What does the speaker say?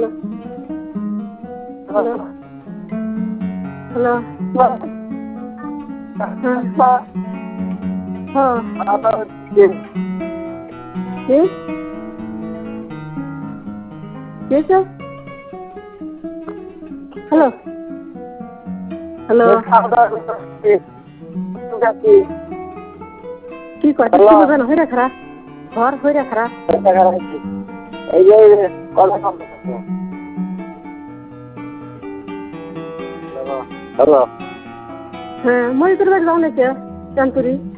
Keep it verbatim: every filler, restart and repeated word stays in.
hello hello hello হ্যাঁ হ্যাঁ কি হয়েছে হ্যালো হ্যালো কি কয় কি বোঝান হয়ে রাখা ঘর হয়ে রাখা এই যে হ্যালো হ্যাঁ মই তোর বাড়ি যাও নাকি চানতুরি